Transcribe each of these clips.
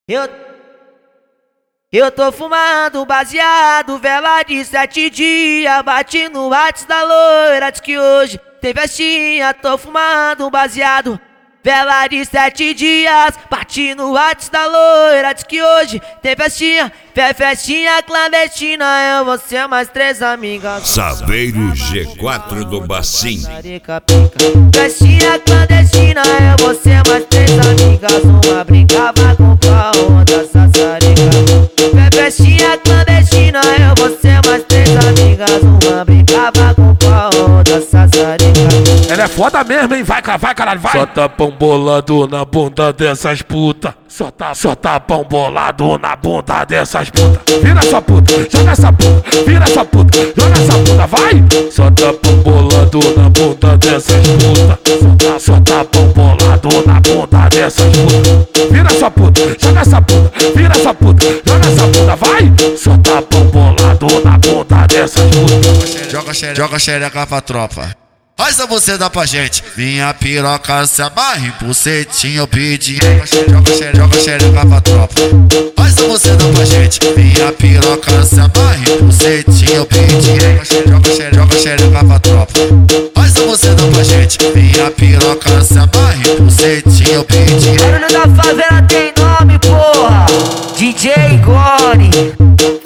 Eu, eu tô fumando baseado, vela de 7 dias. Bati no WhatsApp da loira, diz que hoje tem festinha. Tô fumando baseado, vela de 7 dias. Bati no WhatsApp da loira, diz que hoje tem festinha. Festinha clandestina, eu, você mais 3 amigas. Saveiro G4 do Bacim. Festinha clandestina, eu, você mais 3 amigas. Uma brincava com a outra sassarica. Festinha clandestina, eu, você mais 3 amigas. Uma brincava com a outra sassarica. Ela é foda mesmo, hein? Vai, caralho, vai! Só tapão bolado na bunda dessas puta. Só tapão bolado na bunda dessas puta. Vira essa puta, joga essa puta. Vira essa puta, joga essa puta, vai! Só tapão bolado na bunda dessas puta. Só tapão bolado na bunda dessas puta. Vira essa puta, joga essa puta. Vira essa puta, joga essa puta, vai! Só tapão bolado na bunda dessas puta. Joga xereca pra tropa. Faz a você dá pra gente. Minha piroca se amarra em bucetinho, eu pedi. Joga xereca pra tropa. Faz a você dá pra gente. Minha piroca se amarra em bucetinho, eu pedi. Joga xereca pra tropa. Faz a você dá pra gente. Minha piroca se amarra em bucetinho, eu pedi. Barulho da favela tem nome, porra. DJ Gone.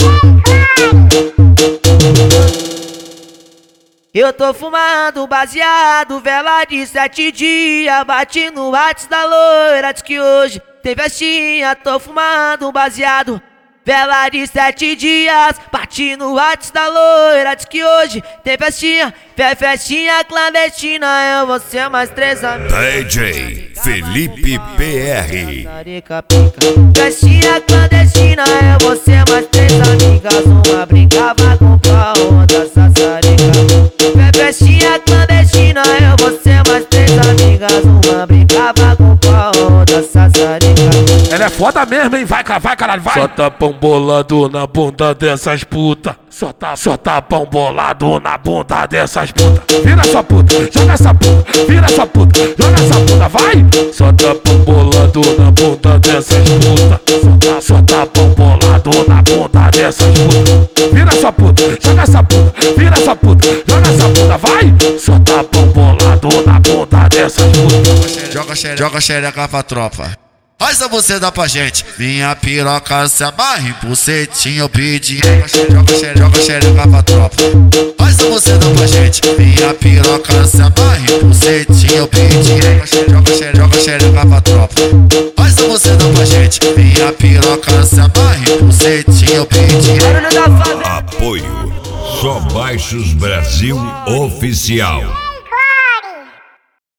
Eu tô fumando baseado, vela de 7 dias. Bati no WhatsApp da loira, diz que hoje tem festinha. Tô fumando baseado, vela de 7 dias. Bati no WhatsApp da loira, diz que hoje tem festinha. Festinha clandestina, eu, você mais 3 amigos. DJ Felipe PR. Festinha clandestina, eu, você mais 3 amigas. Uma brincava com a outra sassarica. Festinha clandestina, eu, você mais 3 amigas. Uma brincava com a outra sassarica. Ela é foda mesmo, hein? Vai, caralho, vai! Só tapão bolado na bunda dessas puta. Só tapão bolado na bunda dessas puta. Vira essa puta, joga essa puta. Vira essa puta, joga essa puta, vai! Só tapão bolado na bunda dessas puta. Só tapão bolado na bunda dessas puta. Vira essa puta, joga essa puta. Vira essa puta, joga essa puta, vai! Só tapão bolado na bunda dessas puta. Joga xereca pra tropa. Faz a você dá pra gente. Minha piroca se amarra em bucetinho, eu pedi. Joga xereca pra tropa. Faz a você dá pra gente. Minha piroca se amarra em bucetinho, eu pedi. Joga xereca pra tropa. Faz a você dá pra gente. Minha piroca se amarra em bucetinho, eu pedi. Apoio Só Baixos Brasil Oficial.